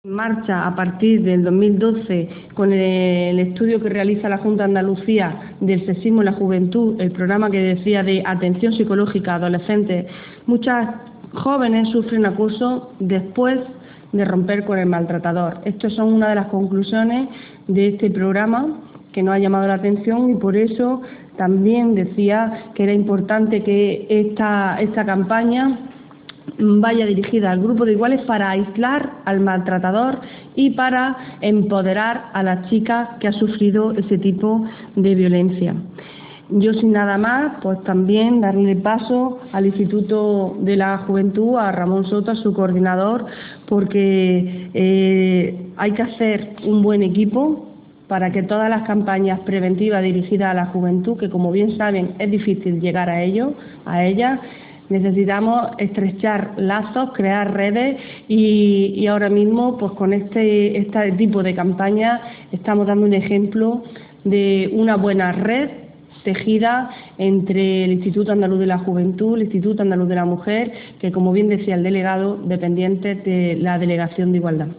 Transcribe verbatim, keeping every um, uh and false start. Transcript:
Marcha a partir del dos mil doce con el estudio que realiza la Junta de Andalucía del sexismo en la juventud, el programa que decía de atención psicológica a adolescentes. Muchas jóvenes sufren acoso después de romper con el maltratador. Estas son una de las conclusiones de este programa que nos ha llamado la atención, y por eso también decía que era importante que esta, esta campaña vaya dirigida al grupo de iguales para aislar al maltratador y para empoderar a las chicas que ha sufrido ese tipo de violencia. Yo, sin nada más, pues también darle paso al Instituto de la Juventud, a Ramón Soto, a su coordinador, porque eh, hay que hacer un buen equipo para que todas las campañas preventivas dirigidas a la juventud, que como bien saben es difícil llegar a ellos, a ellas, necesitamos estrechar lazos, crear redes y, y ahora mismo pues con este, este tipo de campaña estamos dando un ejemplo de una buena red tejida entre el Instituto Andaluz de la Juventud, el Instituto Andaluz de la Mujer, que como bien decía el delegado, dependientes de la Delegación de Igualdad.